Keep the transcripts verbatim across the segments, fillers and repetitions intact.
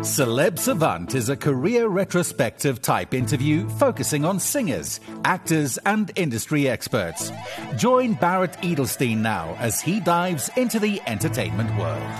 Celeb Savant is a career retrospective type interview focusing on singers, actors, and industry experts. Join Barrett Edelstein now as he dives into the entertainment world.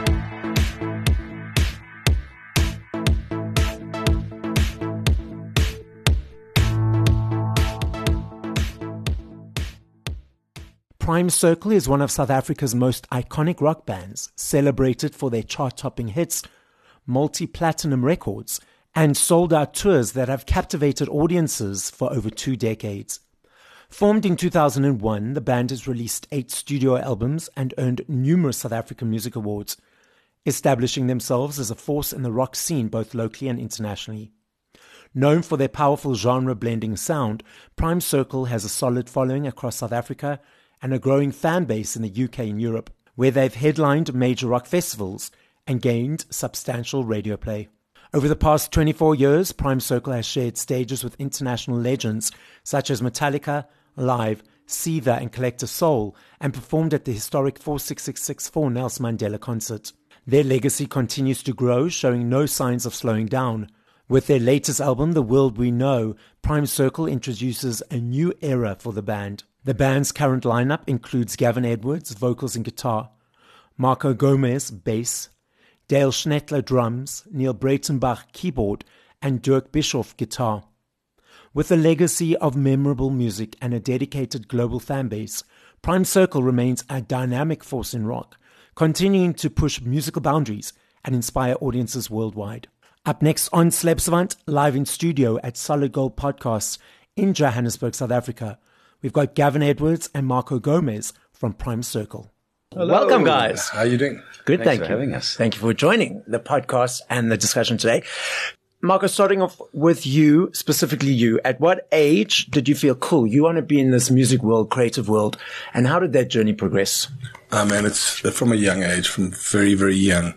Prime Circle is one of South Africa's most iconic rock bands, celebrated for their chart-topping hits, multi-platinum records, and sold-out tours that have captivated audiences for over two decades. Formed in two thousand one, the band has released eight studio albums and earned numerous South African music awards, establishing themselves as a force in the rock scene both locally and internationally. Known for their powerful genre-blending sound, Prime Circle has a solid following across South Africa and a growing fan base in the U K and Europe, where they've headlined major rock festivals and gained substantial radio play. Over the past twenty-four years, Prime Circle has shared stages with international legends such as Metallica, Live, Seether and Collector Soul, and performed at the historic four six six six four Nelson Mandela concert. Their legacy continues to grow, showing no signs of slowing down. With their latest album, The World We Know, Prime Circle introduces a new era for the band. The band's current lineup includes Gavin Edwards, vocals and guitar, Marco Gomez, bass, Dale Schnettler, drums, Neil Breitenbach, keyboard, and Dirk Bischoff, guitar. With a legacy of memorable music and a dedicated global fan base, Prime Circle remains a dynamic force in rock, continuing to push musical boundaries and inspire audiences worldwide. Up next on Celeb Savant, live in studio at Solid Gold Podcasts in Johannesburg, South Africa, we've got Gavin Edwards and Marco Gomez from Prime Circle. Hello. Welcome, guys. How are you doing? Good, Thanks thank for you. having us. Thank you for joining the podcast and the discussion today. Marco, starting off with you, specifically you, at what age did you feel, cool, you want to be in this music world, creative world, and how did that journey progress? Oh, man, it's from a young age, from very, very young.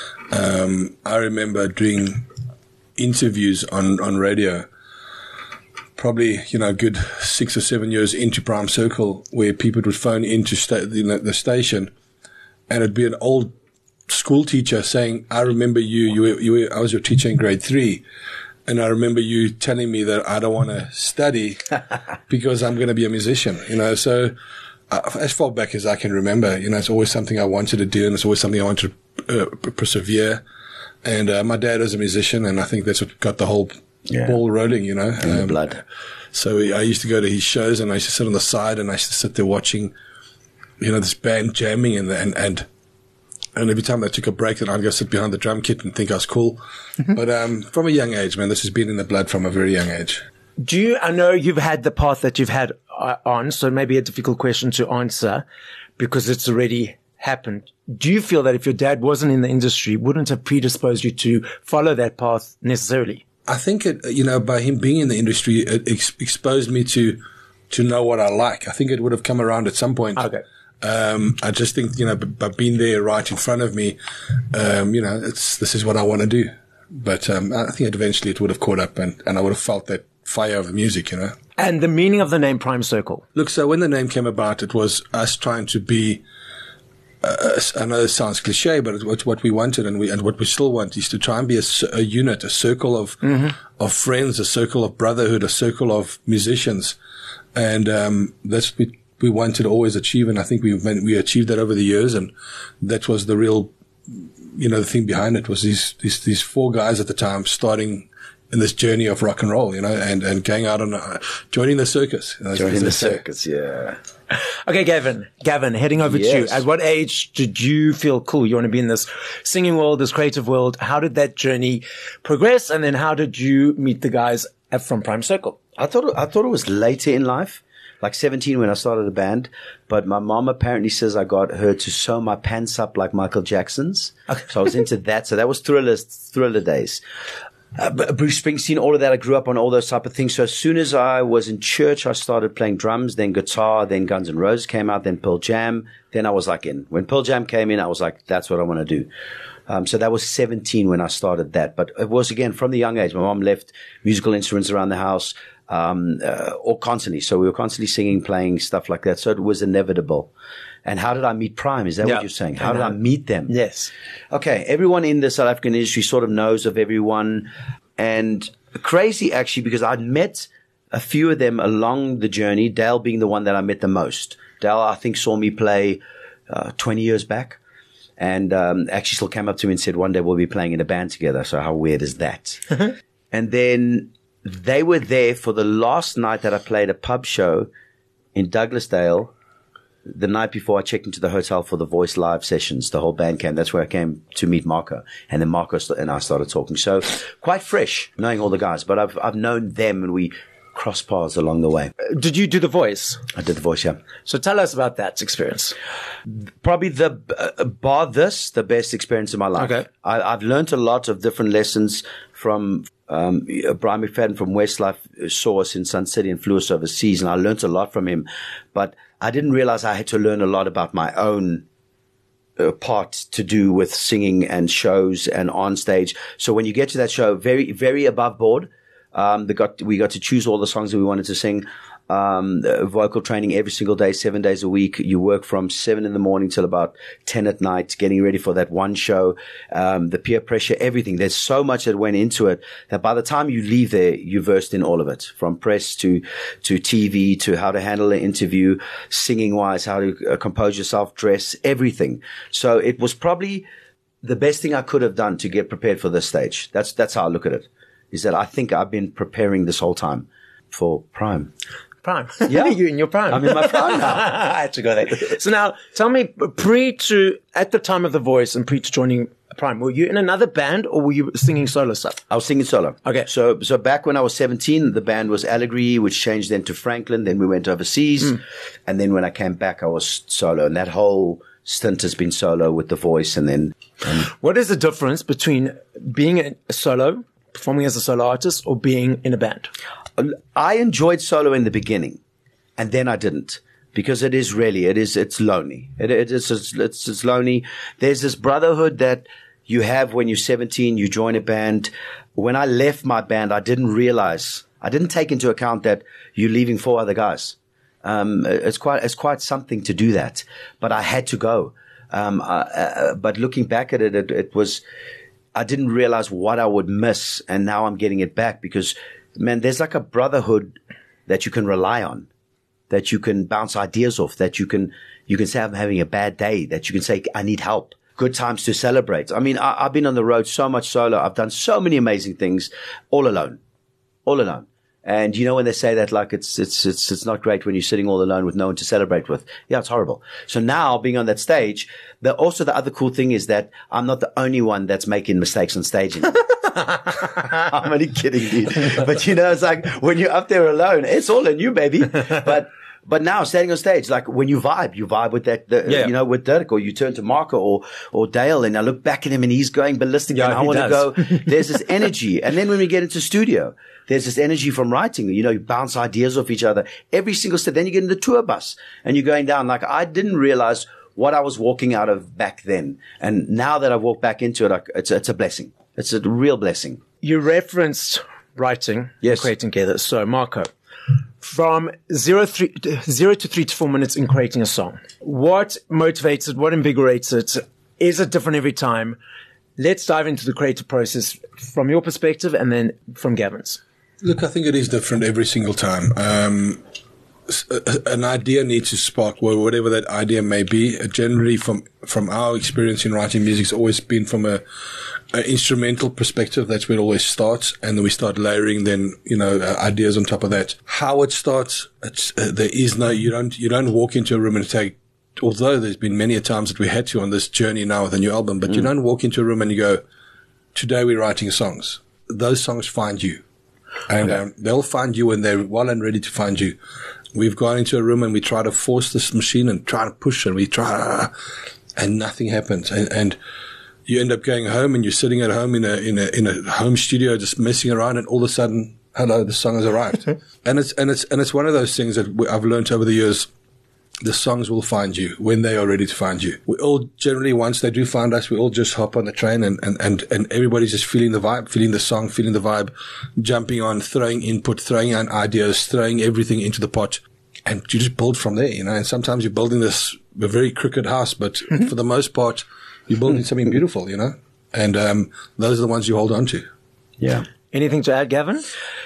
Um, I remember doing interviews on, on radio, probably, you know, a good six or seven years into Prime Circle, where people would phone into sta- the, the station, and it'd be an old school teacher saying, I remember you, you, were, you were, I was your teacher in grade three, and I remember you telling me that I don't want to study because I'm going to be a musician, you know. So uh, as far back as I can remember, you know, it's always something I wanted to do, and it's always something I wanted to uh, persevere. And uh, my dad is a musician, and I think that's what got the whole Yeah. ball rolling, you know. In the um, blood. So I used to go to his shows, and I used to sit on the side, and I used to sit there watching, you know, this band jamming, and and and, and every time they took a break, then I'd go sit behind the drum kit and think I was cool. Mm-hmm. But um, from a young age, man, this has been in the blood from a very young age. Do you? I know you've had the path that you've had uh, on, so maybe a difficult question to answer because it's already happened. Do you feel that if your dad wasn't in the industry, wouldn't have predisposed you to follow that path necessarily? I think it, you know, by him being in the industry, it ex- exposed me to, to know what I like. I think it would have come around at some point. Okay. Um, I just think, you know, b- by being there right in front of me, um, you know, it's, this is what I want to do. But, um, I think eventually it would have caught up, and, and I would have felt that fire of the music, you know. And the meaning of the name Prime Circle? Look, so when the name came about, it was us trying to be, Uh, I know it sounds cliche, but it's what we wanted, and we and what we still want is to try and be a, a unit, a circle of mm-hmm. of friends, a circle of brotherhood, a circle of musicians, and um, that's what we we wanted to always achieve. And I think we we achieved that over the years, and that was the real, you know, the thing behind it was these these these four guys at the time starting in this journey of rock and roll, you know, and, and going out on, uh, joining the circus. You know, joining the circus, yeah. Okay, Gavin, Gavin, heading over yes. to you. At what age did you feel cool? You want to be in this singing world, this creative world. How did that journey progress? And then how did you meet the guys at, from Prime Circle? I thought, I thought it was later in life, like seventeen when I started a band, but my mom apparently says I got her to sew my pants up like Michael Jackson's. Okay. So I was into that. So that was thriller, thriller days. Uh, Bruce Springsteen, all of that. I grew up on all those type of things. So as soon as I was in church, I started playing drums, then guitar, then Guns N' Roses came out, then Pearl Jam. Then I was like in. When Pearl Jam came in, I was like, that's what I want to do. Um, so that was seventeen when I started that. But it was, again, from the young age. My mom left musical instruments around the house, um, uh, or constantly. So we were constantly singing, playing, stuff like that. So it was inevitable. And how did I meet Prime? Is that Yeah. what you're saying? How did I meet them? Yes. Okay. Everyone in the South African industry sort of knows of everyone. And crazy, actually, because I'd met a few of them along the journey, Dale being the one that I met the most. Dale, I think, saw me play uh, twenty years back. And um, actually still came up to me and said, one day we'll be playing in a band together. So how weird is that? And then they were there for the last night that I played a pub show in Douglasdale. The night before I checked into the hotel for the Voice Live sessions, the whole band came. That's where I came to meet Marco. And then Marco and I started talking. So quite fresh, knowing all the guys. But I've I've known them, and we crossed paths along the way. Did you do The Voice? I did The Voice, yeah. So tell us about that experience. Probably the, uh, bar this, the best experience of my life. Okay. I, I've learned a lot of different lessons from um, Brian McFadden from Westlife, saw us in Sun City and flew us overseas, and I learned a lot from him. But I didn't realize I had to learn a lot about my own uh, part to do with singing and shows and on stage. So when you get to that show, very, very above board. Um, they got, we got to choose all the songs that we wanted to sing. Um, vocal training every single day, seven days a week. You work from seven in the morning till about ten at night, getting ready for that one show. Um, the peer pressure, everything. There's so much that went into it that by the time you leave there, you're versed in all of it, from press to, to T V, to how to handle an interview, singing wise, how to uh, compose yourself, dress, everything. So it was probably the best thing I could have done to get prepared for this stage. That's, that's how I look at it, is that I think I've been preparing this whole time for Prime. Prime. Yeah. You in your prime. I'm in my prime now. I had to go there. So now, tell me, pre to, at the time of The Voice and pre to joining Prime, were you in another band or were you singing solo stuff? I was singing solo. Okay. So, so back when I was seventeen, the band was Allegory, which changed then to Franklin. Then we went overseas. Mm. And then when I came back, I was solo. And that whole stint has been solo with The Voice. And then. Um, what is the difference between being a solo, performing as a solo artist, or being in a band? I enjoyed solo in the beginning, and then I didn't, because it is really, it is, it's lonely. It, it is, it's, it's, it's lonely. There's this brotherhood that you have when you're seventeen, you join a band. When I left my band, I didn't realize, I didn't take into account that you're leaving four other guys. Um, it's quite, it's quite something to do that, but I had to go. Um, uh, uh, but looking back at it, it, it was, I didn't realize what I would miss, and now I'm getting it back because, man, there's like a brotherhood that you can rely on, that you can bounce ideas off, that you can, you can say, I'm having a bad day, that you can say, I need help. Good times to celebrate. I mean, I, I've been on the road so much solo. I've done so many amazing things all alone, all alone. And you know, when they say that, like, it's, it's, it's, it's not great when you're sitting all alone with no one to celebrate with. Yeah, it's horrible. So now being on that stage, the, also the other cool thing is that I'm not the only one that's making mistakes on stage anymore. I'm only kidding, dude. But you know, it's like when you're up there alone, it's all on you, baby. But, but now standing on stage, like when you vibe, you vibe with that, the, yeah. you know, with Dirk, or you turn to Marco or, or Dale, and I look back at him and he's going ballistic, yeah, and I want to go. There's this energy. And then when we get into studio, there's this energy from writing. You know, you bounce ideas off each other every single step. Then you get in the tour bus and you're going down. Like, I didn't realize what I was walking out of back then. And now that I've walked back into it, like, it's, it's a blessing. It's a real blessing. You referenced writing, yes, creating together. So, Marco, from zero, three, zero to three to four minutes in creating a song, what motivates it? What invigorates it? Is it different every time? Let's dive into the creative process from your perspective and then from Gavin's. Look, I think it is different every single time. Um, an idea needs to spark, whatever that idea may be. Generally, from from our experience in writing music, it's always been from a, a instrumental perspective. That's where it always starts, and then we start layering, then you know, uh, ideas on top of that. How it starts, it's, uh, there is no. You don't you don't walk into a room and take. Although there's been many a times that we had to on this journey now with a new album, but mm. you don't walk into a room and you go, "Today we're writing songs." Those songs find you. And okay. um, they'll find you when they're well and ready to find you. We've gone into a room and we try to force this machine and try to push, and we try, and nothing happens. And, and you end up going home, and you're sitting at home in a in a in a home studio just messing around, and all of a sudden, hello, the song has arrived. and it's and it's and it's one of those things that I've learned over the years. the songs will find you when they are ready to find you. We all generally, once they do find us, we all just hop on the train and, and, and, and everybody's just feeling the vibe, feeling the song, feeling the vibe, jumping on, throwing input, throwing in ideas, throwing everything into the pot. And you just build from there, you know, and sometimes you're building this a very crooked house, but mm-hmm. for the most part, you're building something beautiful, you know, and um, those are the ones you hold on to. Yeah. Anything to add, Gavin?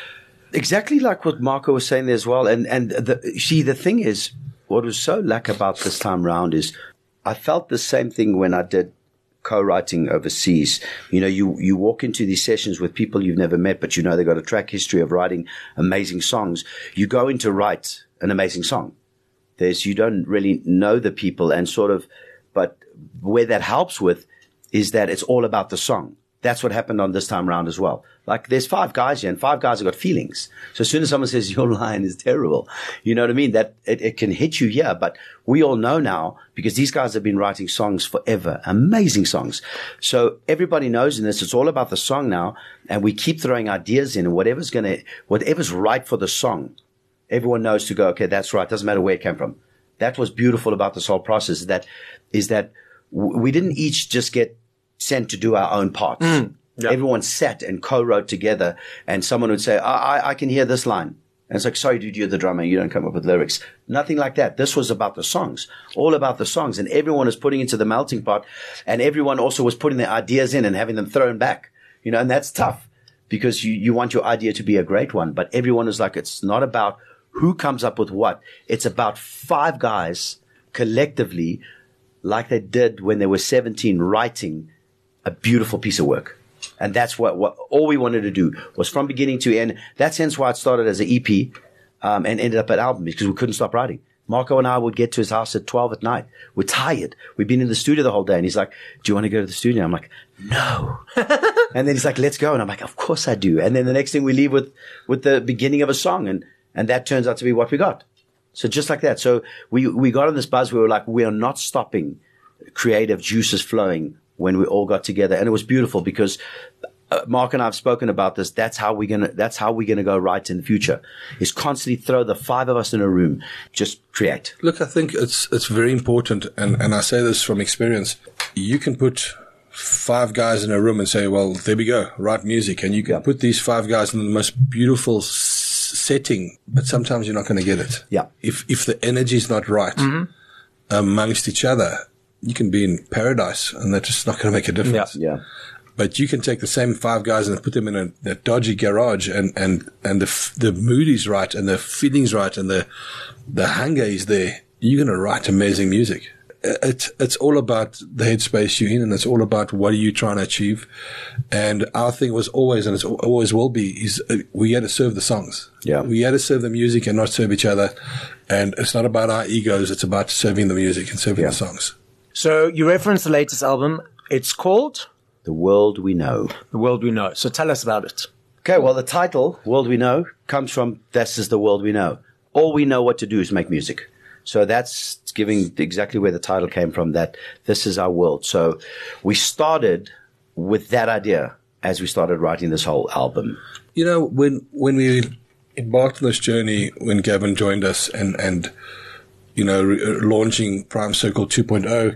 Exactly like what Marco was saying there as well. And, and the, see, the thing is, what was so lack about this time round is I felt the same thing when I did co-writing overseas. You know, you, you walk into these sessions with people you've never met, but you know they've got a track history of writing amazing songs. You go in to write an amazing song. There's, you don't really know the people and sort of, but where that helps with is that it's all about the song. That's what happened on this time round as well. Like there's five guys here and five guys have got feelings. So as soon as someone says your line is terrible, you know what I mean? That it, it can hit you here, but we all know now because these guys have been writing songs forever, amazing songs. So everybody knows in this, it's all about the song now. And we keep throwing ideas in and whatever's going to, whatever's right for the song. Everyone knows to go, okay, that's right. Doesn't matter where it came from. That was beautiful about this whole process. That is that we didn't each just get sent to do our own parts. Mm, yeah. Everyone sat and co-wrote together, and someone would say, I, I, I can hear this line. And it's like, sorry, dude, you're the drummer. You don't come up with lyrics. Nothing like that. This was about the songs, all about the songs. And everyone was putting into the melting pot, and everyone also was putting their ideas in and having them thrown back. You know, and that's tough because you, you want your idea to be a great one. But everyone is like, it's not about who comes up with what. It's about five guys collectively, like they did when they were seventeen, writing a beautiful piece of work. And that's what, what all we wanted to do was from beginning to end. That's hence why it started as an E P um, and ended up an album because we couldn't stop writing. Marco and I would get to his house at twelve at night. We're tired. We've been in the studio the whole day. And he's like, do you want to go to the studio? I'm like, no. And then he's like, let's go. And I'm like, of course I do. And then the next thing we leave with, with the beginning of a song. And, and that turns out to be what we got. So just like that. So we, we got on this buzz. We were like, we are not stopping creative juices flowing when we all got together. And it was beautiful because uh, Mark and I have spoken about this. That's how we're going to, that's how we're going to go right in the future is constantly throw the five of us in a room, just create. Look, I think it's, it's very important. And, and I say this from experience. You can put five guys in a room and say, well, there we go, write music. And you can yeah. put these five guys in the most beautiful s- setting, but sometimes you're not going to get it. Yeah. If, if the energy is not right mm-hmm. amongst each other, you can be in paradise and that's just not going to make a difference. Yeah. yeah. But you can take the same five guys and put them in a, a dodgy garage and, and, and the, the mood is right and the feeling's right and the, the hunger is there. You're going to write amazing music. It's, it's all about the headspace you're in and it's all about what are you trying to achieve. And our thing was always, and it always will be, is we had to serve the songs. Yeah. We had to serve the music and not serve each other. And it's not about our egos. It's about serving the music and serving yeah. the songs. So you referenced the latest album. It's called? The World We Know. The World We Know. So tell us about it. Okay, well, the title, World We Know, comes from this is the world we know. All we know what to do is make music. So that's giving exactly where the title came from, that this is our world. So we started with that idea as we started writing this whole album. You know, when when we embarked on this journey, when Gavin joined us and, and you know, re- launching Prime Circle two point oh,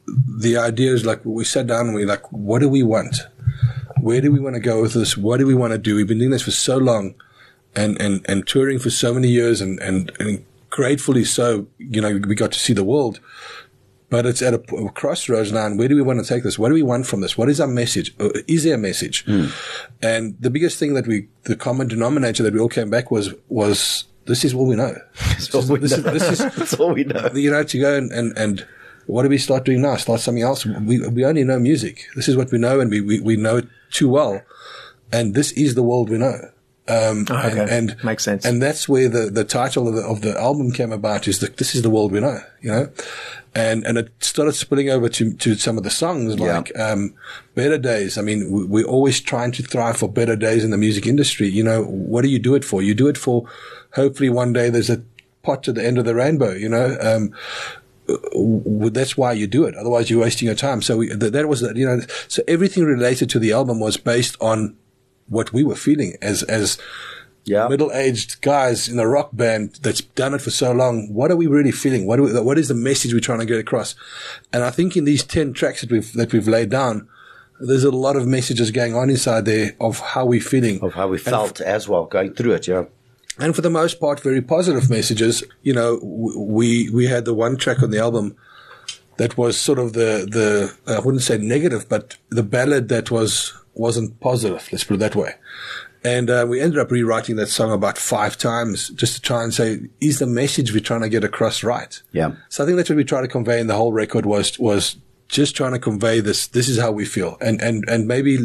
the idea is like we sat down and we like, what do we want? Where do we want to go with this? What do we want to do? We've been doing this for so long and, and, and touring for so many years and, and, and gratefully so, you know, we got to see the world. But it's at a, a crossroads now. And where do we want to take this? What do we want from this? What is our message? Is there a message? Mm. And the biggest thing that we, the common denominator that we all came back was, was this is all we know. This, all we this, know. Is, this is That's all we know. You know, to go and, and, and what do we start doing now? Start something else? We, we only know music. This is what we know and we, we, we know it too well. And this is the world we know. Um, oh, okay. and, and makes sense. And that's where the, the title of the, of the album came about is that this is the world we know, you know, and, and it started spilling over to, to some of the songs like, yeah. um, Better Days. I mean, we, we're always trying to thrive for better days in the music industry. You know, what do you do it for? You do it for hopefully one day there's a pot at the end of the rainbow, you know, um, that's why you do it. Otherwise you're wasting your time. So we, that, that was, you know, so everything related to the album was based on what we were feeling as, as Yeah. middle-aged guys in a rock band that's done it for so long. What are we really feeling? What, do we, what is the message we're trying to get across? And I think in these ten tracks that we've, that we've laid down, there's a lot of messages going on inside there of how we're feeling. Of how we felt f- as well, going through it, yeah. And for the most part, very positive messages. You know, we, we had the one track on the album that was sort of the, the, I wouldn't say negative, but the ballad that was, wasn't positive. Let's put it that way. And uh, we ended up rewriting that song about five times just to try and say, is the message we're trying to get across right? Yeah. So I think that's what we tried to convey in the whole record was, was just trying to convey this, this is how we feel. And, and, and maybe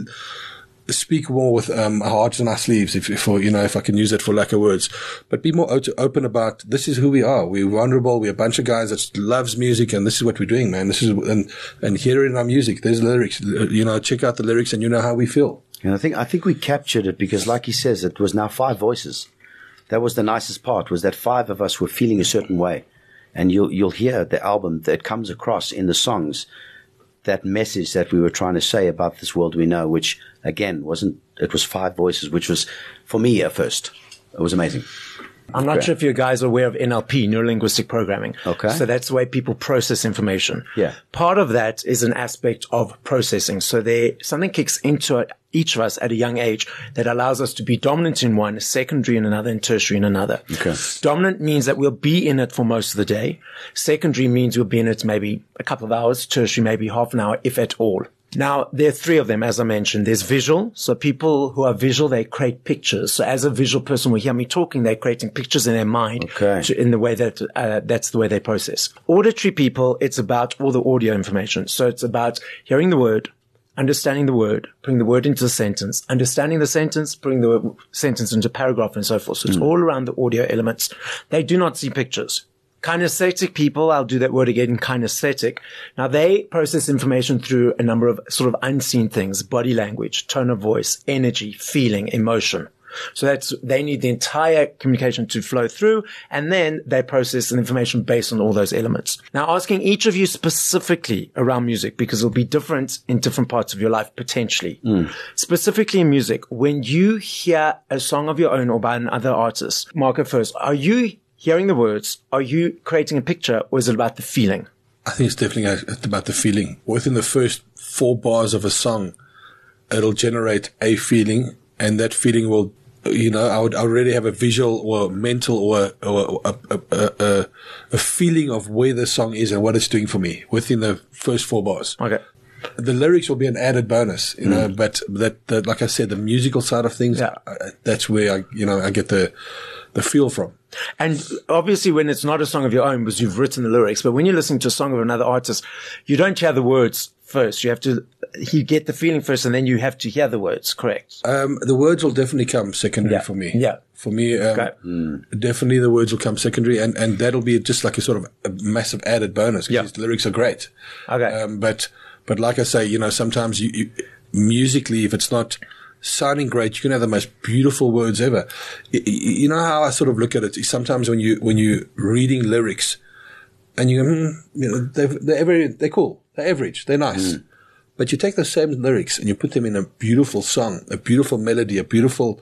speak more with, um, our hearts on our sleeves, if, if, you know, if I can use that for lack of words, but be more open about this is who we are. We're vulnerable. We're a bunch of guys that loves music and this is what we're doing, man. This is, and, and hear it in our music. There's lyrics, you know, check out the lyrics and you know how we feel. And I think, I think we captured it because like he says, it was now five voices. That was the nicest part, was that five of us were feeling a certain way. And you'll, you'll hear the album that comes across in the songs, that message that we were trying to say about this world we know, which again wasn't, it was five voices, which was for me a first. It was amazing. I'm not Great. sure if you guys are aware of N L P, neuro-linguistic programming. Okay. So that's the way people process information. Yeah. Part of that is an aspect of processing. So there, something kicks into each of us at a young age that allows us to be dominant in one, secondary in another, and tertiary in another. Okay. Dominant means that we'll be in it for most of the day. Secondary means we'll be in it maybe a couple of hours. Tertiary maybe half an hour, if at all. Now, there are three of them, as I mentioned. There's visual. So people who are visual, they create pictures. So as a visual person will hear me talking, they're creating pictures in their mind. Okay. To, in the way that, uh, that's the way they process. Auditory people, it's about all the audio information. So it's about hearing the word, understanding the word, putting the word into the sentence, understanding the sentence, putting the sentence into paragraph and so forth. So it's mm. all around the audio elements. They do not see pictures. Kinesthetic people, I'll do that word again, kinesthetic. Now they process information through a number of sort of unseen things, body language, tone of voice, energy, feeling, emotion. So that's, they need the entire communication to flow through, and then they process the information based on all those elements. Now asking each of you specifically around music, because it'll be different in different parts of your life potentially. Mm. Specifically in music, when you hear a song of your own or by another artist, Marco first, are you hearing the words, are you creating a picture, or is it about the feeling? I think it's definitely about the feeling. Within the first four bars of a song, it'll generate a feeling, and that feeling will, you know, I would already have a visual or mental or, or a, a, a, a, a feeling of where the song is and what it's doing for me within the first four bars. Okay. The lyrics will be an added bonus, you know, mm. but that, that, like I said, the musical side of things, yeah. uh, that's where I, you know, I get the, the feel from. And obviously when it's not a song of your own because you've written the lyrics, but when you're listening to a song of another artist, you don't hear the words first. You have to, you get the feeling first and then you have to hear the words, correct? Um, the words will definitely come secondary yeah. for me. Yeah. For me, um, okay. mm. definitely the words will come secondary, and, and that'll be just like a sort of a massive added bonus because yeah. the lyrics are great. Okay. Um, but, but like I say, you know, sometimes you, you musically, if it's not sounding great, you can have the most beautiful words ever. You, you know how I sort of look at it? Sometimes when you, when you're reading lyrics and you go, hmm, you know, they're, they're very, they're cool. They're average. They're nice. Mm. But you take those same lyrics and you put them in a beautiful song, a beautiful melody, a beautiful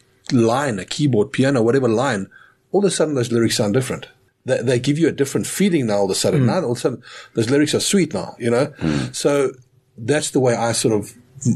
line, a keyboard, piano, whatever line. All of a sudden those lyrics sound different. They, they give you a different feeling now all of a sudden. Mm. Now all of a sudden those lyrics are sweet now, you know? Mm. So that's the way I sort of,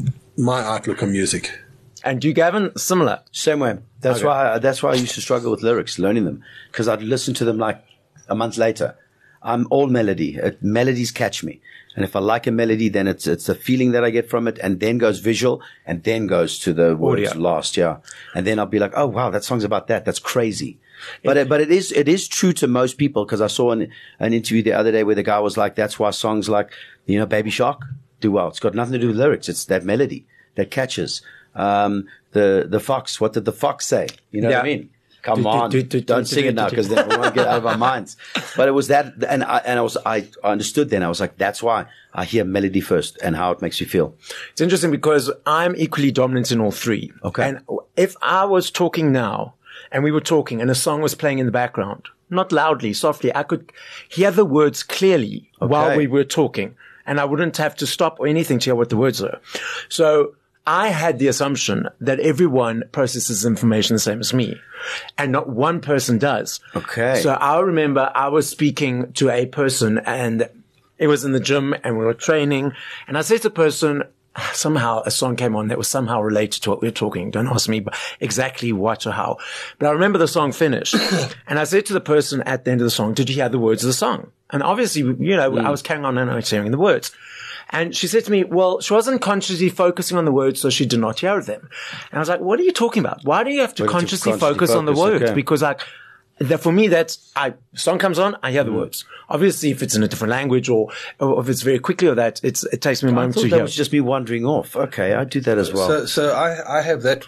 my outlook on music. And you, Gavin, similar? Same way. That's okay. why, I, that's why I used to struggle with lyrics, learning them. Because I'd listen to them like a month later. I'm all melody. It, melodies catch me. And if I like a melody, then it's, it's the feeling that I get from it, and then goes visual, and then goes to the words Audio. last, yeah. And then I'll be like, oh wow, that song's about that. That's crazy. But, it, but it is, it is true to most people, because I saw an, an interview the other day where the guy was like, that's why songs like, you know, Baby Shark do well. It's got nothing to do with lyrics. It's that melody that catches. Um, the, the fox, what did the fox say? You know yeah. what I mean? Come do, on, do, do, do, don't do, sing do, it now, do, because then we won't get out of our minds. But it was that, and I, and I was, I understood then. I was like, that's why I hear melody first and how it makes you feel. It's interesting because I'm equally dominant in all three. Okay. And if I was talking now and we were talking and a song was playing in the background, not loudly, softly, I could hear the words clearly okay. while we were talking, and I wouldn't have to stop or anything to hear what the words are. So I had the assumption that everyone processes information the same as me, and not one person does. Okay. So I remember I was speaking to a person, and it was in the gym, and we were training, and I said to the person, somehow a song came on that was somehow related to what we were talking. Don't ask me exactly what or how, but I remember the song finished, and I said to the person at the end of the song, "Did you hear the words of the song?" And obviously, you know, mm. I was carrying on and I was hearing the words. And she said to me, well, she wasn't consciously focusing on the words, so she did not hear them. And I was like, what are you talking about? Why do you have to Why consciously, consciously focus, focus on the words? okay. Because like, that for me, that's, I, song comes on, I hear the mm. words. Obviously, if it's in a different language or, or if it's very quickly or that, it's, it takes me a moment I to thought that hear. was just me wandering off. Okay, I do that as well. So, so I, I have that,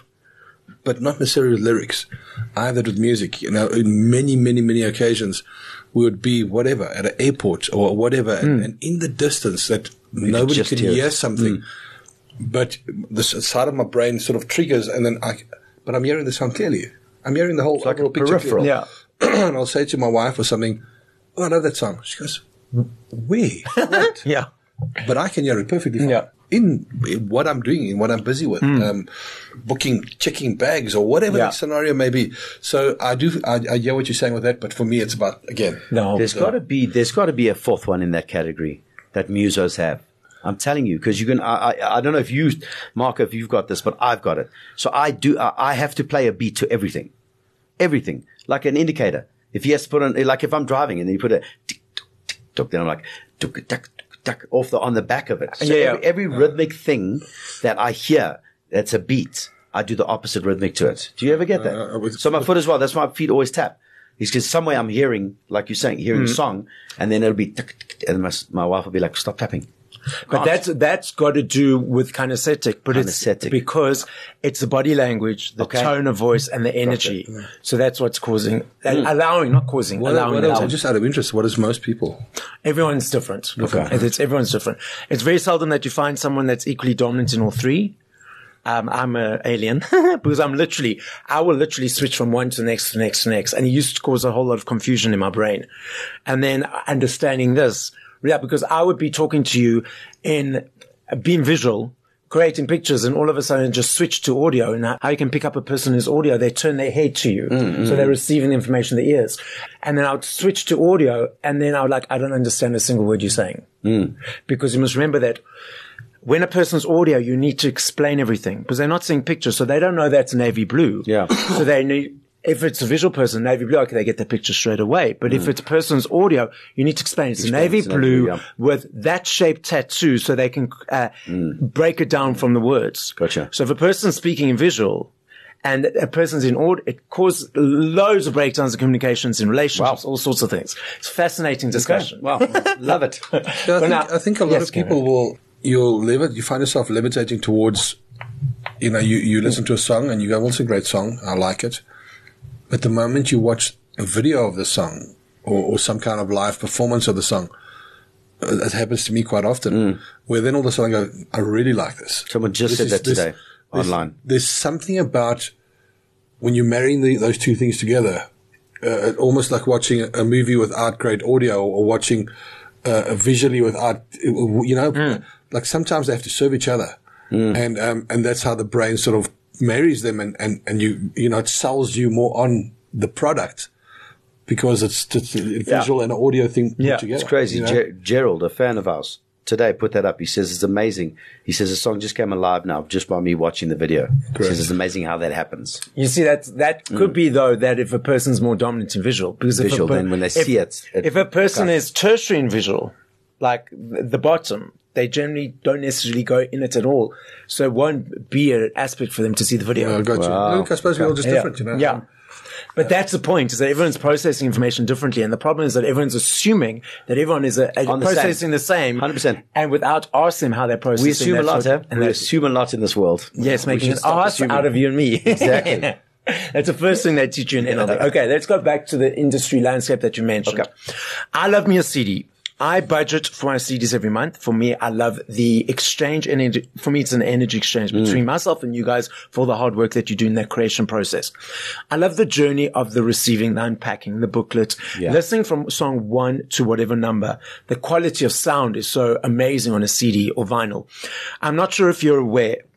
but not necessarily with lyrics. I have that with music. You know, in many, many, many occasions, we would be whatever at an airport or whatever, mm. and, and in the distance that you nobody could hear, hear something, mm. but the side of my brain sort of triggers, and then I, but I'm hearing the sound clearly. I'm hearing the whole it's like overall a picture. peripheral. Yeah. And I'll say to my wife or something, "Oh, I love that song." She goes, "Where?" What? Yeah. But I can hear it perfectly fine. Yeah. In, in what I'm doing, in what I'm busy with, mm. um, booking, checking bags or whatever yeah. the scenario may be. So I do, I, I hear what you're saying with that, but for me, it's about, again. No, there's got to be, there's got to be a fourth one in that category that musos have. I'm telling you, because you can, I, I, I don't know if you, Marco, if you've got this, but I've got it. So I do, I, I have to play a beat to everything. Everything. Like an indicator. If he has to put on, like if I'm driving and then you put a tick, tock, tick, tock, then I'm like, tick, tock, Tuck off the on the back of it. So yeah, every, every yeah. rhythmic thing that I hear that's a beat, I do the opposite rhythmic to it. Do you ever get that? Uh, with, so my foot as well. That's why my feet always tap. It's because somewhere I'm hearing, like you're saying, hearing mm. a song, and then it'll be, tick, tick, and my, my wife will be like, "Stop tapping." But that's that's got to do with kinesthetic, but kinesthetic. It's because it's the body language, the okay. tone of voice, and the energy. Gotcha. So that's what's causing, mm. allowing, not causing, what, allowing. What allowing. else? Just out of interest, what is most people? Everyone's different. Okay. It's, everyone's different. It's very seldom that you find someone that's equally dominant in all three. Um, I'm an alien because I'm literally, I will literally switch from one to the next, to the next, to the next. And it used to cause a whole lot of confusion in my brain. And then understanding this, yeah, because I would be talking to you in being visual, creating pictures, and all of a sudden just switch to audio. And how you can pick up a person who's audio, they turn their head to you. Mm-hmm. So they're receiving the information in their ears. And then I would switch to audio, and then I would like, I don't understand a single word you're saying. Mm. Because you must remember that when a person's audio, you need to explain everything because they're not seeing pictures. So they don't know that's navy blue. Yeah. So they need, if it's a visual person, navy blue, okay, they get the picture straight away. But mm. if it's a person's audio, you need to explain it's explain navy it's blue navy, yeah. with that shaped tattoo so they can uh, mm. break it down from the words. Gotcha. So if a person's speaking in visual and a person's in audio, it causes loads of breakdowns in communications, in relationships, wow. all sorts of things. It's a fascinating discussion. Okay. Wow. Love it. Yeah, I, think, now, I think a lot yes, of people will, you'll levitate, you find yourself levitating towards, you know, you, you listen to a song and you go, well, it's a great song. I like it. But the moment you watch a video of the song or, or some kind of live performance of the song, uh, that happens to me quite often, mm. where then all of a sudden I go, I really like this. Someone just this said is, that today there's, online. There's something about when you're marrying the, those two things together, uh, almost like watching a, a movie without great audio or watching uh, visually without, you know, mm. like sometimes they have to serve each other. Mm. And, um, and that's how the brain sort of marries them, and, and, and you, you know, it sells you more on the product because it's just a visual yeah. and an audio thing put yeah, together. It's crazy. You know? Ger- Gerald, a fan of ours, today put that up. He says it's amazing. He says the song just came alive now just by me watching the video. Correct. He says it's amazing how that happens. You see, that that could mm. be though that if a person's more dominant in visual, because visual, if a per- then when they if, see it, it if a person is tertiary in visual, like the bottom, they generally don't necessarily go in it at all. So it won't be an aspect for them to see the video. Yeah, I got wow. you. Look, I suppose we're all just yeah. different, you know. Yeah. But that's the point, is that everyone's processing information differently. And the problem is that everyone's assuming that everyone is a, a the processing same. the same. one hundred percent. And without asking them how they're processing. We assume a lot, huh? And we assume a lot in this world. Yes, making an ass out of you and me. Exactly. That's the first thing they teach you in N L P. Okay, let's go back to the industry landscape that you mentioned. Okay. I love me a C D. I budget for my C Ds every month. For me, I love the exchange energy. For me, it's an energy exchange between mm. myself and you guys for the hard work that you do in that creation process. I love the journey of the receiving, the unpacking, the booklet, yeah. listening from song one to whatever number. The quality of sound is so amazing on a C D or vinyl. I'm not sure if you're aware.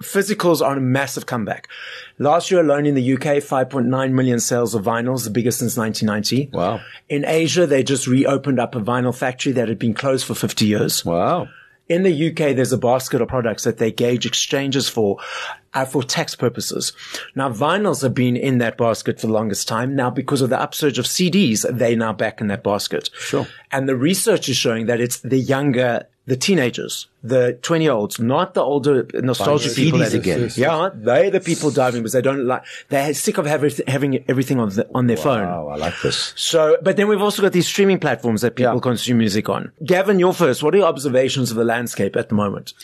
physicals are a massive comeback. Last year alone in the U K, five point nine million sales of vinyls, the biggest since nineteen ninety. Wow. In Asia, they just reopened up a vinyl factory that had been closed for fifty years. Wow. In the U K, there's a basket of products that they gauge exchanges for, uh, for tax purposes. Now, vinyls have been in that basket for the longest time. Now, because of the upsurge of C Ds, they're now back in that basket. Sure. And the research is showing that it's the younger, the teenagers, the twenty-year-olds, not the older nostalgia Buying people. C Ds that- again. Yeah, they're the people diving because they don't like, they're sick of having, having everything on, the, on their phone. Wow, I like this. So, but then we've also got these streaming platforms that people Yeah. consume music on. Gavin, you're first. What are your observations of the landscape at the moment?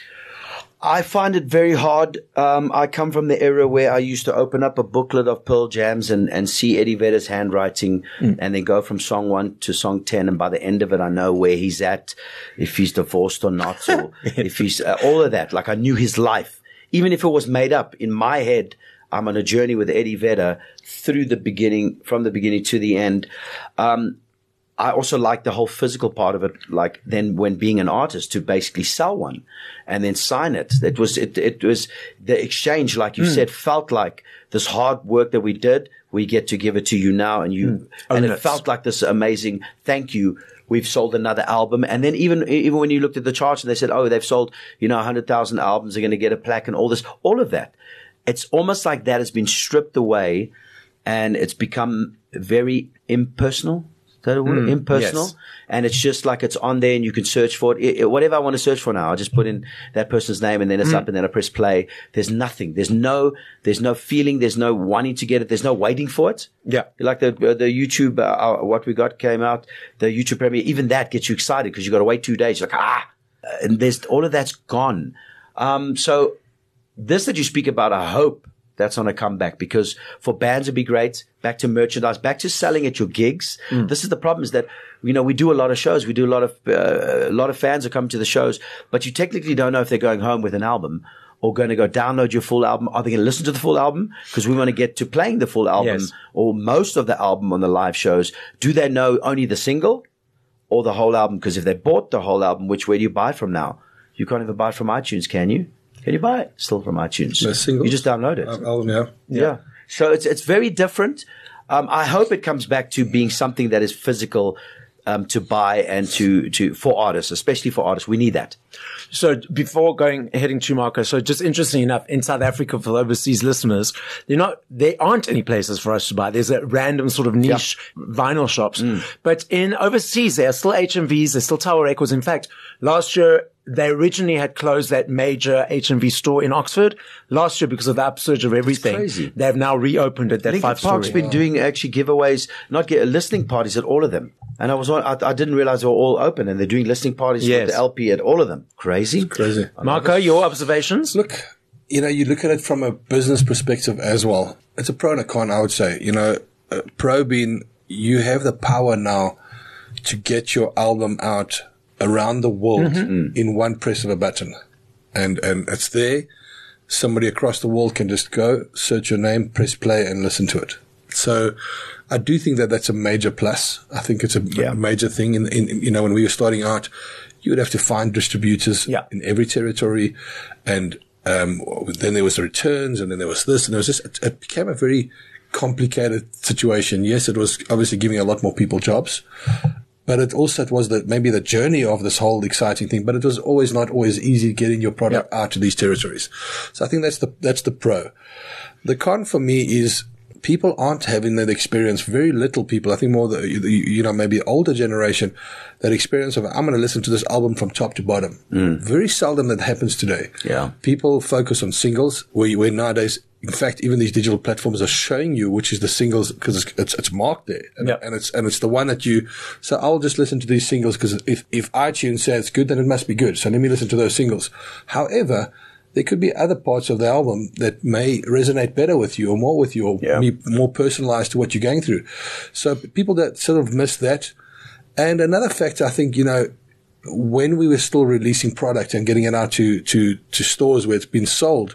I find it very hard. Um, I come from the era where I used to open up a booklet of Pearl Jams and, and see Eddie Vedder's handwriting mm. and then go from song one to song ten. And by the end of it, I know where he's at, if he's divorced or not, or if he's uh, all of that. Like I knew his life, even if it was made up in my head. I'm on a journey with Eddie Vedder through the beginning, from the beginning to the end. Um, I also like the whole physical part of it, like then when being an artist to basically sell one and then sign it. It was, it, it was the exchange, like you mm. said, felt like this hard work that we did. We get to give it to you now and you, mm. oh, and it nuts. Felt like this amazing thank you. We've sold another album. And then even, even when you looked at the charts and they said, oh, they've sold, you know, a hundred thousand albums. They're going to get a plaque and all this, all of that. It's almost like that has been stripped away and it's become very impersonal. Is that a word? Mm, impersonal. Yes. And it's just like it's on there and you can search for it. it, it whatever I want to search for now, I just put in that person's name and then it's mm. up and then I press play. There's nothing. There's no, there's no feeling. There's no wanting to get it. There's no waiting for it. Yeah. Like the, the YouTube, uh, what we got came out, the YouTube premiere, even that gets you excited because you got to wait two days. You're like, ah, and there's all of that's gone. Um, so this that you speak about, I hope that's on a comeback because for bands it'd be great. Back to merchandise, back to selling at your gigs. Mm. This is the problem is that, you know, we do a lot of shows. We do a lot of, uh, a lot of fans are coming to the shows, but you technically don't know if they're going home with an album or going to go download your full album. Are they going to listen to the full album? Because we want to get to playing the full album yes. or most of the album on the live shows. Do they know only the single or the whole album? Because if they bought the whole album, which way do you buy it from now? You can't even buy it from iTunes, can you? Can you buy it still from iTunes? No singles. You just download it. Album, yeah. yeah. Yeah. So it's it's very different. Um, I hope it comes back to being something that is physical um, to buy and to to for artists, especially for artists. We need that. So before going heading to Marco, so just interesting enough, in South Africa for the overseas listeners, they're not there aren't any places for us to buy. There's a random sort of niche yeah. vinyl shops. Mm. But in overseas there are still H M Vs, there's still Tower Records. In fact, last year they originally had closed that major H M V store in Oxford. Last year, because of the upsurge of everything, they've now reopened it. That Linkin five Park's story. been doing actually giveaways, not get listening parties at all of them. And I was on, I, I didn't realize they were all open, and they're doing listening parties yes. with the L P at all of them. Crazy, it's crazy. Marco, your observations? Look, you know, you look at it from a business perspective as well. It's a pro and a con, I would say. You know, uh, pro being you have the power now to get your album out around the world mm-hmm. in one press of a button. And, and it's there. Somebody across the world can just go, search your name, press play and listen to it. So I do think that that's a major plus. I think it's a yeah. major thing in, in, you know, when we were starting out, you would have to find distributors yeah. in every territory. And, um, then there was the returns and then there was this and there was this. It, it became a very complicated situation. Yes, it was obviously giving a lot more people jobs. But it also it was the, maybe the journey of this whole exciting thing, but it was always not always easy getting your product yep. out to these territories. So I think that's the, that's the pro. The con for me is people aren't having that experience. Very little people, I think more the, you know, maybe older generation, that experience of, I'm going to listen to this album from top to bottom. Mm. Very seldom that happens today. Yeah. People focus on singles where, where nowadays, in fact, even these digital platforms are showing you which is the singles because it's, it's, it's marked there. And, yep. and it's, and it's the one that you, so I'll just listen to these singles because if, if iTunes says it's good, then it must be good. So let me listen to those singles. However, there could be other parts of the album that may resonate better with you or more with you or yeah. be more personalized to what you're going through. So people that sort of miss that. And another factor, I think, you know, when we were still releasing product and getting it out to, to, to stores where it's been sold,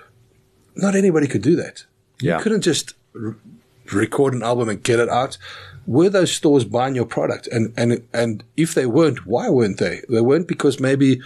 not anybody could do that. Yeah. You couldn't just r- record an album and get it out. Were those stores buying your product? And, and, and if they weren't, why weren't they? They weren't because maybe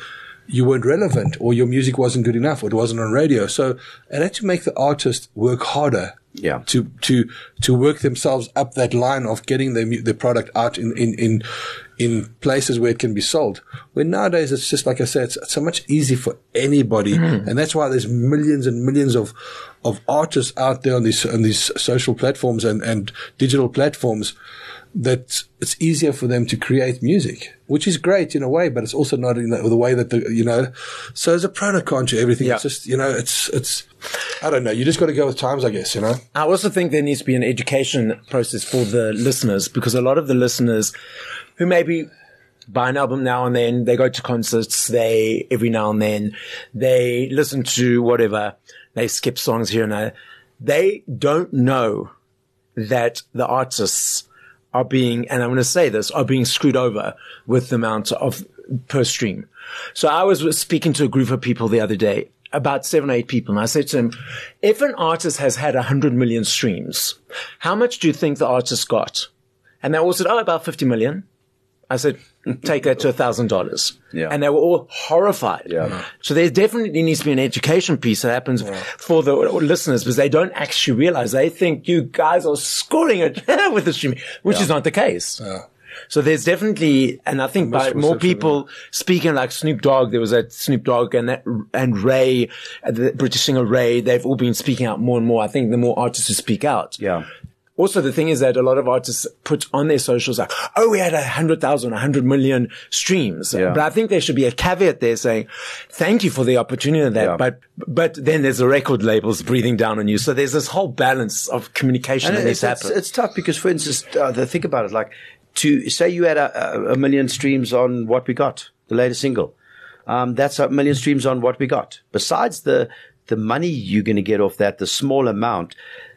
you weren't relevant, or your music wasn't good enough, or it wasn't on radio. So it had to make the artist work harder. Yeah. To, to, to work themselves up that line of getting their, their product out in, in, in, in places where it can be sold. When nowadays it's just, like I said, it's, it's so much easier for anybody. Mm. And that's why there's millions and millions of, of artists out there on these, on these social platforms and, and digital platforms, that it's easier for them to create music, which is great in a way, but it's also not in the, the way that the, you know, so there's a pro and a con to everything. Yeah. It's just, you know, it's, it's, I don't know. You just got to go with times, I guess, you know. I also think there needs to be an education process for the listeners, because a lot of the listeners who maybe buy an album now and then, they go to concerts, they, every now and then, they listen to whatever, they skip songs here and there. They don't know that the artists are being, and I'm going to say this, are being screwed over with the amount of per stream. So I was speaking to a group of people the other day, about seven or eight people, and I said to them, if an artist has had a hundred million streams, how much do you think the artist got? And they all said, oh, about fifty million. I said, take that to a thousand dollars. Yeah. And they were all horrified. Yeah. So there definitely needs to be an education piece that happens yeah. for the listeners, because they don't actually realize. They think you guys are scoring it with the streaming, which yeah. is not the case. Yeah. So there's definitely, and I think by more people speaking, like Snoop Dogg, there was that Snoop Dogg and that, and Ray, the British singer Ray, they've all been speaking out more and more. I think the more artists who speak out. Yeah. Also, the thing is that a lot of artists put on their socials like, oh, we had a hundred thousand, a hundred million streams. Yeah. But I think there should be a caveat there saying, thank you for the opportunity of that. Yeah. But, but then there's the record labels breathing down on you. So there's this whole balance of communication and that needs to it's, happen. It's tough because, for instance, uh, think about it, like to say you had a, a million streams on What We Got, the latest single. Um, that's a million streams on What We Got. Besides the, the money you're going to get off that, the small amount,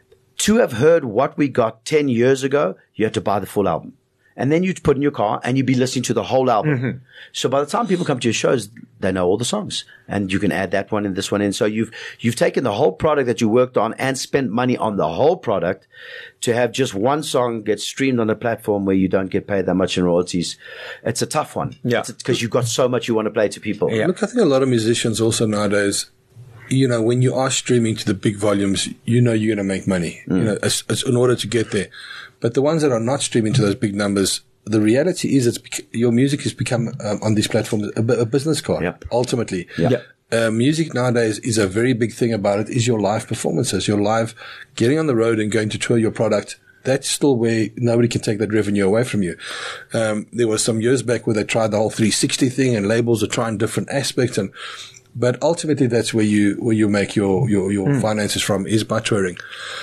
to have heard What We Got ten years ago, you had to buy the full album. And then you'd put in your car and you'd be listening to the whole album. Mm-hmm. So by the time people come to your shows, they know all the songs. And you can add that one and this one in. So you've, you've taken the whole product that you worked on and spent money on the whole product to have just one song get streamed on a platform where you don't get paid that much in royalties. It's a tough one. Yeah. Because you've got so much you want to play to people. Yeah. Look, I think a lot of musicians also nowadays, you know, when you are streaming to the big volumes, you know you're going to make money, mm. you know, as, as in order to get there. But the ones that are not streaming to those big numbers, the reality is it's bec- your music has become um, on these platforms a, a business card, yep. ultimately. Yep. Yep. Uh, music nowadays is a very big thing about it, is your live performances, your live getting on the road and going to tour your product. That's still where nobody can take that revenue away from you. Um, there was some years back where they tried the whole three sixty thing, and labels are trying different aspects, and but ultimately, that's where you where you make your your, your mm. finances from, is by touring.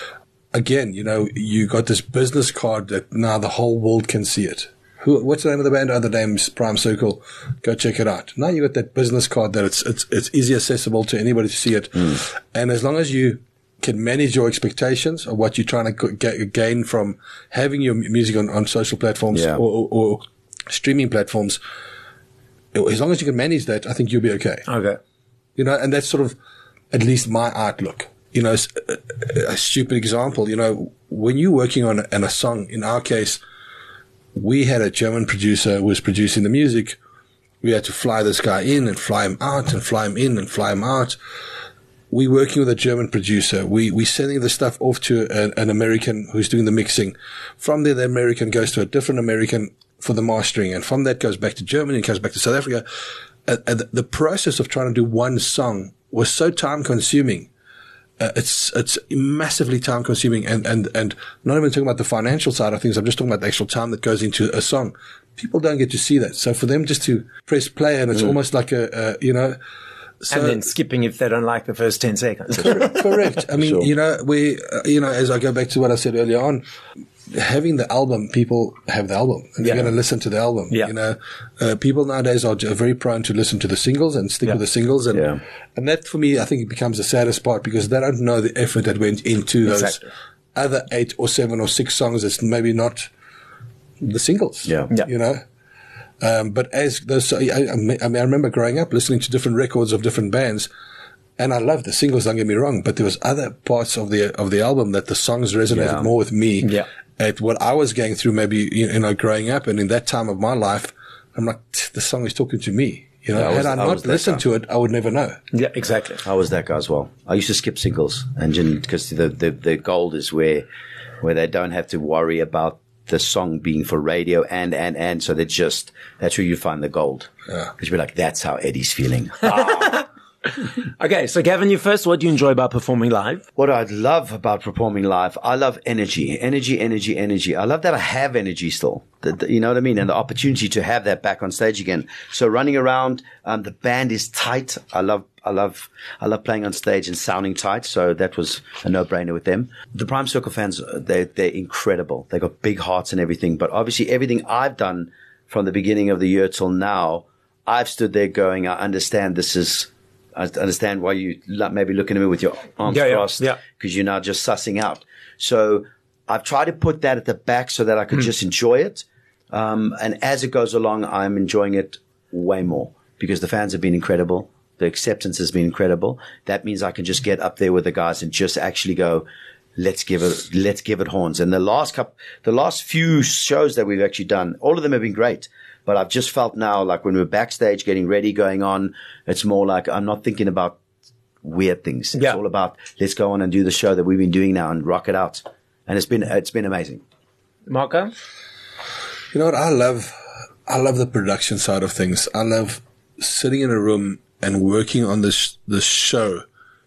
Again, you know, you got this business card that now the whole world can see it. Who? What's the name of the band? Other names, Prime Circle. Go check it out. Now you got that business card that it's it's it's easy accessible to anybody to see it. Mm. And as long as you can manage your expectations of what you're trying to get, gain from having your music on, on social platforms yeah. or, or, or streaming platforms, as long as you can manage that, I think you'll be okay. Okay. You know, and that's sort of at least my outlook. You know, a, a stupid example, you know, when you're working on a, on a song, in our case, we had a German producer who was producing the music. We had to fly this guy in and fly him out and fly him in and fly him out. We working with a German producer. We, we sending the stuff off to an, an American who's doing the mixing. From there, the American goes to a different American for the mastering. And from that goes back to Germany and goes back to South Africa. Uh, uh, the process of trying to do one song was so time consuming. Uh, it's, it's massively time consuming, and, and, and not even talking about the financial side of things. I'm just talking about the actual time that goes into a song. People don't get to see that. So for them just to press play, and it's mm. almost like a, a, you know, so, and then skipping if they don't like the first ten seconds. Correct. I mean, sure. you know, we, uh, you know, as I go back to what I said earlier on, having the album, people have the album and yeah. they're going to listen to the album. Yeah. You know, uh, people nowadays are very prone to listen to the singles and stick yeah. with the singles. And, yeah. and that for me, I think it becomes the saddest part, because they don't know the effort that went into exactly. those other eight or seven or six songs that's maybe not the singles. Yeah. yeah. You know? Um, but as those, I, I, I mean, I remember growing up listening to different records of different bands, and I loved the singles, don't get me wrong, but there was other parts of the, of the album that the songs resonated yeah. more with me. Yeah. At what I was going through, maybe, you know, growing up, and in that time of my life, I'm like, the song is talking to me. You know, Yeah, I had was- I I not was that listened guy. to it, I would never know. Yeah, exactly. I was that guy as well. I used to skip singles, and because the, the the gold is where where they don't have to worry about the song being for radio and and and so they just that's where you find the gold. Yeah. Because you're like, that's how Eddie's feeling. Okay, so Gavin, you first, what do you enjoy about performing live? What I love about performing live, I love energy, energy, energy, energy. I love that I have energy still. The, the, you know what I mean? And the opportunity to have that back on stage again. So running around, um, the band is tight. I love, I love, I love playing on stage and sounding tight. So that was a no-brainer with them. The Prime Circle fans, they're, they're incredible. They got big hearts and everything. But obviously everything I've done from the beginning of the year till now, I've stood there going, I understand this is, I understand why you maybe looking at me with your arms Yeah, yeah, crossed yeah. because you're now just sussing out. So I've tried to put that at the back so that I Hmm. could just enjoy it. Um, and as it goes along, I'm enjoying it way more because the fans have been incredible. The acceptance has been incredible. That means I can just get up there with the guys and just actually go, let's give it, let's give it horns. And the last couple, the last few shows that we've actually done, all of them have been great. But I've just felt now, like when we're backstage getting ready, going on, it's more like I'm not thinking about weird things. It's Yeah. all about let's go on and do the show that we've been doing now and rock it out. And it's been it's been amazing. Marco? You know what? I love, I love the production side of things. I love sitting in a room and working on this this show,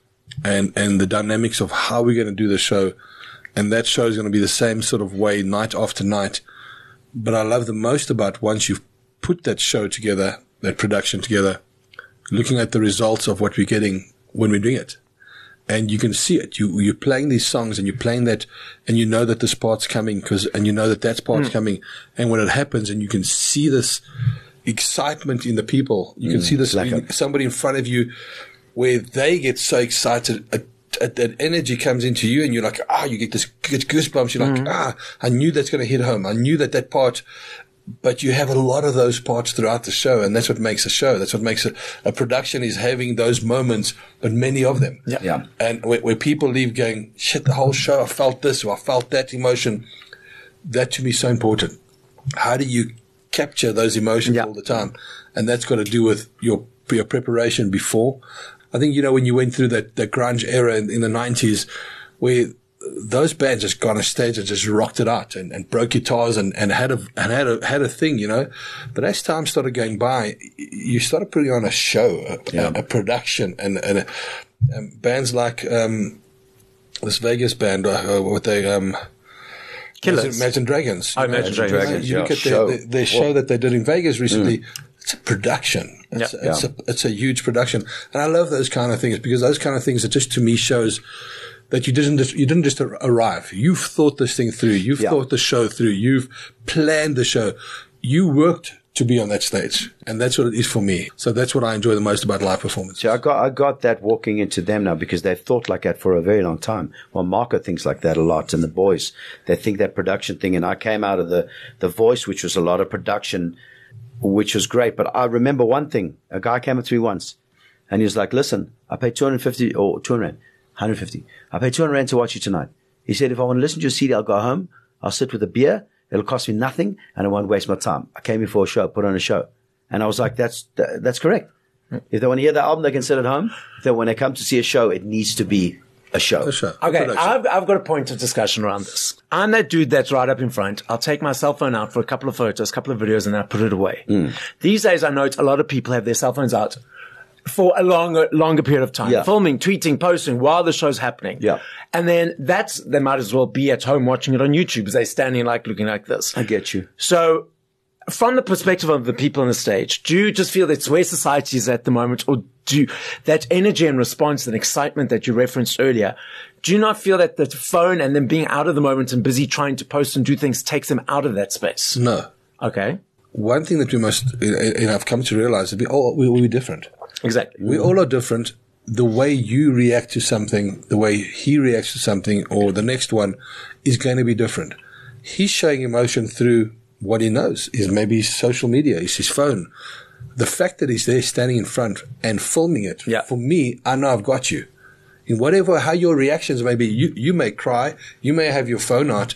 and and the dynamics of how we're going to do the show, and that show is going to be the same sort of way night after night. But I love the most about once you've put that show together, that production together, looking at the results of what we're getting when we're doing it. And you can see it. You, you're playing these songs and you're playing that and you know that this part's coming cause, and you know that that part's mm. coming. And when it happens and you can see this excitement in the people, you can mm, see this, like in, somebody in front of you where they get so excited, uh, that energy comes into you and you're like, ah, you get this get goosebumps. You're like, mm. ah, I knew that's going to hit home. I knew that that part, but you have a lot of those parts throughout the show. And that's what makes a show. That's what makes a, a production is having those moments, but many of them. Yeah. yeah. And where, where people leave going, shit, the whole show, I felt this or I felt that emotion. That to me is so important. How do you capture those emotions yeah. all the time? And that's got to do with your, your preparation before. I think, you know, when you went through that, that grunge era in, in the nineties where those bands just got on stage and just rocked it out and, and broke guitars and, and had a, and had a, had a thing, you know. But as time started going by, you started putting on a show, a, yeah. a, a production and, and, a, and bands like, um, this Vegas band, uh, what they, um, Killers. Imagine Dragons. Oh, Imagine Dragons. Dragons, You yeah. look at Show. their, their, their show that they did in Vegas recently. Mm. It's a production. It's, Yeah. it's, Yeah. a, it's a huge production. And I love those kind of things because those kind of things are just to me shows that you didn't just, you didn't just arrive. You've thought this thing through. You've Yeah. thought the show through. You've planned the show. You worked to be on that stage. And that's what it is for me. So that's what I enjoy the most about live performance. So I got I got that walking into them now because they've thought like that for a very long time. Well, Marco thinks like that a lot, and the boys, they think that production thing. And I came out of the the Voice, which was a lot of production, which was great. But I remember one thing: a guy came up to me once, and he was like, "Listen, I paid two hundred fifty or two hundred rand, one hundred fifty. I paid two hundred rand to watch you tonight." He said, "If I want to listen to your C D, I'll go home. I'll sit with a beer. It'll cost me nothing, and I won't waste my time. I came here for a show, put on a show." And I was like, that's, that's correct. If they want to hear the album, they can sit at home. Then when they come to see a show, it needs to be a show. A show. Okay, Production. I've, I've got a point of discussion around this. I'm that dude that's right up in front. I'll take my cell phone out for a couple of photos, a couple of videos, and I put it away. Mm. These days, I note a lot of people have their cell phones out for a longer, longer period of time. Yeah. Filming, tweeting, posting while the show's happening. Yeah. And then that's, they might as well be at home watching it on YouTube as they're standing like looking like this. I get you. So, from the perspective of the people on the stage, do you just feel that's where society is at the moment, or do that energy and response and excitement that you referenced earlier, do you not feel that the phone and them being out of the moment and busy trying to post and do things takes them out of that space? No. Okay. One thing that we must, and I've come to realize, is we all, we will be different. Exactly. We all are different. The way you react to something, the way he reacts to something, or the next one is going to be different. He's showing emotion through what he knows is maybe his social media, is his phone. The fact that he's there standing in front and filming it, Yeah. for me, I know I've got you. In whatever, how your reactions may be, you, you may cry, you may have your phone out,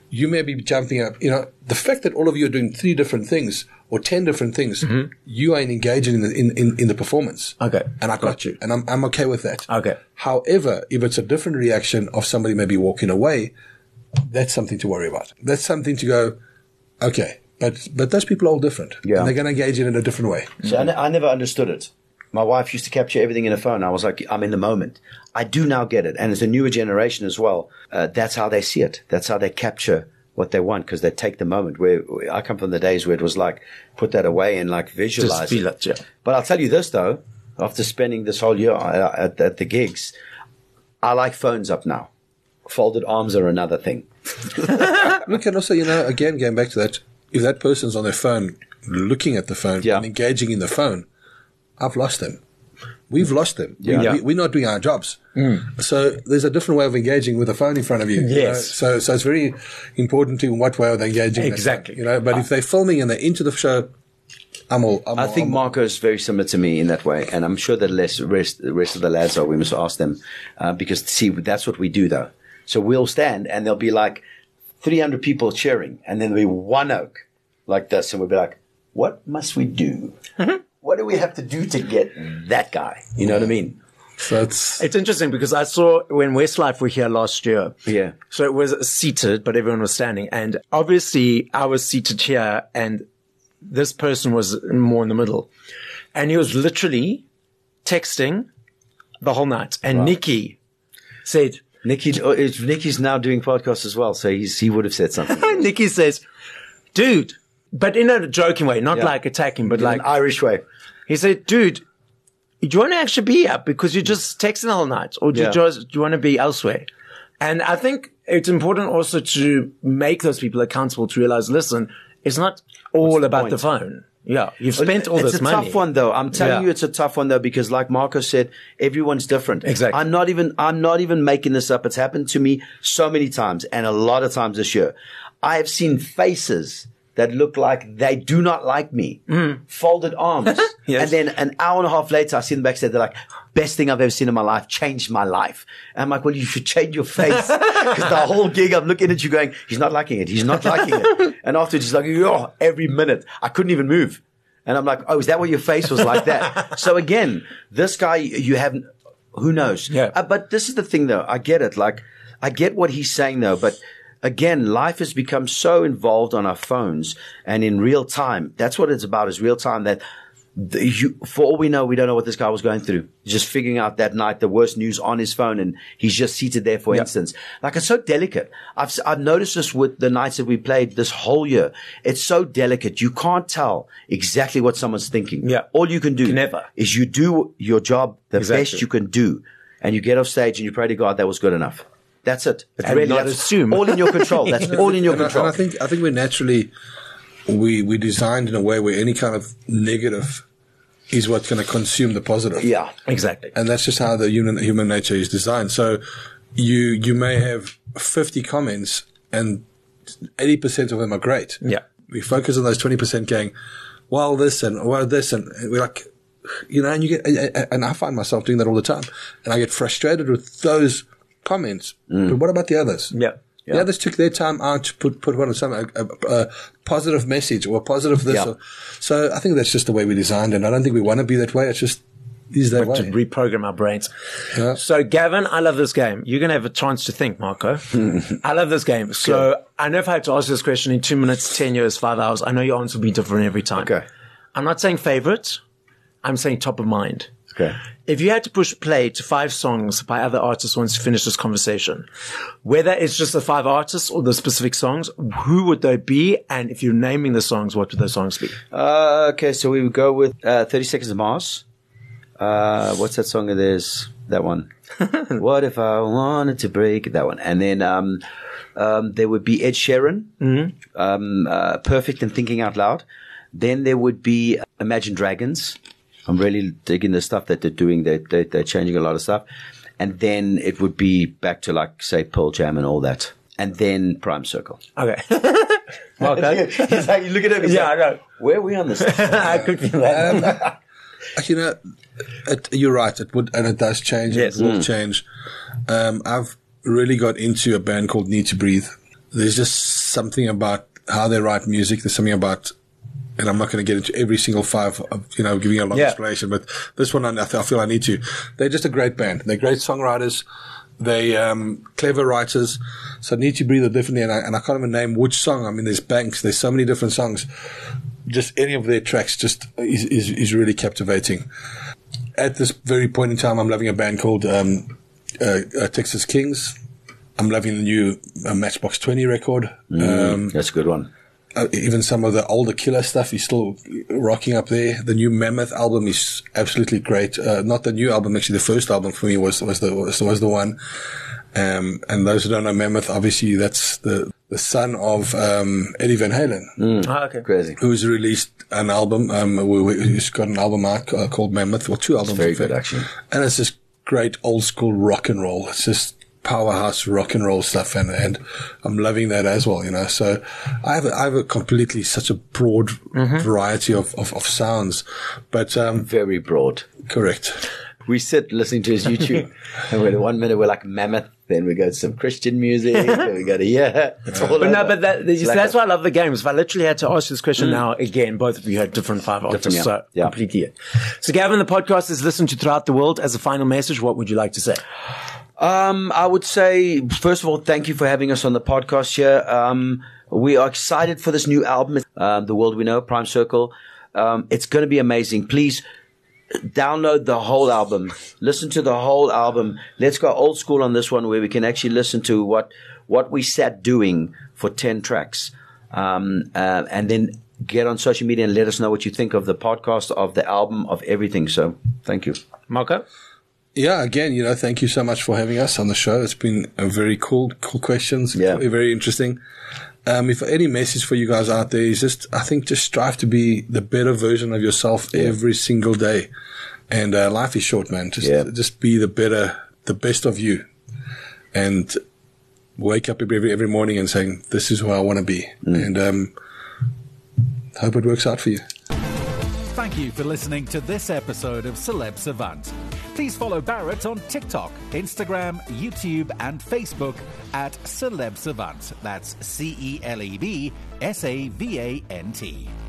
you may be jumping up. You know, the fact that all of you are doing three different things or ten different things, mm-hmm. you are engaging in the, in, in, in the performance. Okay. And I got, got you. And I'm, I'm okay with that. Okay. However, if it's a different reaction of somebody maybe walking away, that's something to worry about. That's something to go, okay, but, but those people are all different. Yeah. And they're going to engage in it in a different way. So I, ne- I never understood it. My wife used to capture everything in her phone. I was like, I'm in the moment. I do now get it. And it's a newer generation as well. Uh, that's how they see it. That's how they capture what they want, because they take the moment. Where, where I come from the days where it was like, put that away and like visualize Just feel it. it, yeah. But I'll tell you this though, after spending this whole year at, at the gigs, I like phones up now. Folded arms are another thing. Look, and also, you know, again, going back to that, if that person's on their phone, looking at the phone Yeah. and engaging in the phone, I've lost them. We've lost them. Yeah. We, Yeah. we, we're not doing our jobs. Mm. So there's a different way of engaging with a phone in front of you. you Yes. know? So so it's very important in what way are they engaging. Exactly. You know, but uh, if they're filming and they're into the show, I'm all. I'm I all, think I'm Marco is very similar to me in that way, and I'm sure the less rest, the rest of the lads are. We must ask them uh, because see, that's what we do though. So we'll stand, and there'll be like three hundred people cheering, and then there'll be one oak like this, and we'll be like, "What must we do? Mm-hmm. What do we have to do to get that guy?" You know what I mean? So it's It's interesting because I saw when Westlife were here last year. Yeah. So it was seated, but everyone was standing. And obviously I was seated here and this person was more in the middle. And he was literally texting the whole night. And Wow. Nikki said, Nikki, oh, it's- Nikki's now doing podcasts as well, so he's, he would have said something. Nikki says, dude, but in a joking way, not Yeah. like attacking, but In like an Irish way. he said, dude, do you want to actually be here because you're just texting the whole night, or do, Yeah. you just, do you want to be elsewhere? And I think it's important also to make those people accountable to realize, listen, it's not all the about point? the phone. Yeah, you've spent all it's this a money. tough one though. I'm telling Yeah. you, it's a tough one though, because like Marco said, everyone's different. Exactly. I'm not even, I'm not even making this up. It's happened to me so many times and a lot of times this year. I have seen faces that look like they do not like me. Folded arms. Yes. And then an hour and a half later, I see them backstage. They're like, best thing I've ever seen in my life, changed my life. And I'm like, well, you should change your face. Because the whole gig, I'm looking at you going, he's not liking it. He's not liking it. And afterwards, he's like, oh, every minute. I couldn't even move. And I'm like, oh, is that why your face was like that? So again, this guy, you haven't, who knows? Yeah. Uh, but this is the thing though. I get it. Like, I get what he's saying though, but again, life has become so involved on our phones and in real time. That's what it's about, is real time. That the, you, for all we know, we don't know what this guy was going through. He's just figuring out that night the worst news on his phone, and he's just seated there, for Yeah. instance. Like, it's so delicate. I've s- I've noticed this with the nights that we played this whole year. It's so delicate. You can't tell exactly what someone's thinking. Yeah. All you can do Never. is you do your job the Exactly. best you can do, and you get off stage and you pray to God that was good enough. That's it. It's And really not that's assume. all in your control. That's all in your and I, control. and I think I think we're naturally we we designed in a way where any kind of negative is what's going to consume the positive. yeah. Exactly. And that's just how the human human nature is designed. So you you may have fifty comments and eighty percent of them are great. Yeah. We focus on those twenty percent going, well, this and well, this, and we're like, you know, and you get, and I find myself doing that all the time, and I get frustrated with those comments. But what about the others? Yeah. The others took their time out to put put one on some a, a, a positive message or a positive this. Yeah. Or, so I think that's just the way we designed, and I don't think we want to be that way. It's just is that To way. reprogram our brains. Yeah. So, Gavin, I love this game. You're going to have a chance to think, Marco. I love this game. So, I know if I had to ask this question in two minutes, ten years, five hours, I know your answer will be different every time. Okay. I'm not saying favorite. I'm saying top of mind. Okay. If you had to push play to five songs by other artists once you finish this conversation, whether it's just the five artists or the specific songs, who would they be? And if you're naming the songs, what would those songs be? Uh, okay, so we would go with uh, thirty Seconds of Mars. Uh, what's that song of theirs? That one. What if I wanted to break? That one. And then um, um, there would be Ed Sheeran, mm-hmm. um, uh, Perfect and Thinking Out Loud. Then there would be Imagine Dragons. I'm really digging the stuff that they're doing. They, they, they're changing a lot of stuff. And then it would be back to, like, say, Pearl Jam and all that. And then Prime Circle. Okay. Okay. He's like, you look at him. He's Yeah, like, I know. where are we on this? I could feel that. You know, it, you're right. It would, and it does change. Yes. It will change. Um, I've really got into a band called Need to Breathe. there's just something about how they write music. There's something about, and I'm not going to get into every single five, of, you know, giving a long Yeah. explanation, but this one I, I feel I need to. They're just a great band. They're great songwriters. They um clever writers. So Need to Breathe It Differently, and I, and I can't even name which song. I mean, there's banks. There's so many different songs. Just any of their tracks just is is, is really captivating. At this very point in time, I'm loving a band called um, uh, uh, Texas Kings. I'm loving the new uh, Matchbox twenty record. Mm, Um, that's a good one. uh, even some of the older Killer stuff is still rocking up there. The new Mammoth album is absolutely great. Uh, not the new album, actually, the first album for me was was the was, was the one. Um, and those who don't know Mammoth, obviously, that's the the son of um, Eddie Van Halen, Mm. Ah, okay. Crazy. who's released an album. Um, who's got an album out uh, called Mammoth, or two albums. very in fact. good, actually. And it's just great old school rock and roll. It's just powerhouse rock and roll stuff, and, and I'm loving that as well, you know. So I have a, I have a completely such a broad Mm-hmm. variety of, of, of sounds, but um, Very broad. correct. We sit listening to his YouTube, and we're one minute we're like Mammoth, then we go to some Christian music, then we go to yeah, it's all But no, over. but that, It's like that's a- why I love the games. If I literally had to ask this question now again, both of you had different five artists, yeah. so Yeah. completely. So Gavin, the podcast is listened to throughout the world. As a final message, what would you like to say? Um, I would say, first of all, thank you for having us on the podcast here. Um, we are excited for this new album, um, The World We Know, Prime Circle. Um, it's going to be amazing. Please download the whole album. Listen to the whole album. Let's go old school on this one, where we can actually listen to what, what we sat doing for ten tracks. Um, uh, and then get on social media and let us know what you think of the podcast, of the album, of everything. So thank you. Marco? Yeah, again, you know, thank you so much for having us on the show. It's been a very cool, cool questions. Yeah. Very interesting. Um, if any message for you guys out there is just, I think just strive to be the better version of yourself every single day. And, uh, life is short, man. Just, Yeah. just be the better, the best of you. And wake up every, every morning and saying, this is who I want to be. And, um, hope it works out for you. Thank you for listening to this episode of Celeb Savant. Please follow Barrett on TikTok, Instagram, YouTube, and Facebook at Celeb Savant. That's C E L E B S A V A N T.